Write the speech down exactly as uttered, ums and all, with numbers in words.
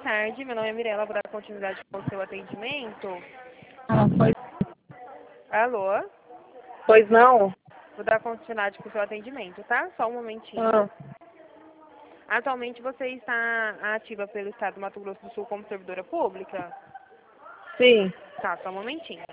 tarde, meu nome é Mirella, vou dar continuidade com o seu atendimento. Ah, pois, Alô? pois não? Vou dar continuidade com o seu atendimento, tá? Só um momentinho. Ah, Atualmente você está ativa pelo Estado do Mato Grosso do Sul como servidora pública? sim. Tá, só um momentinho.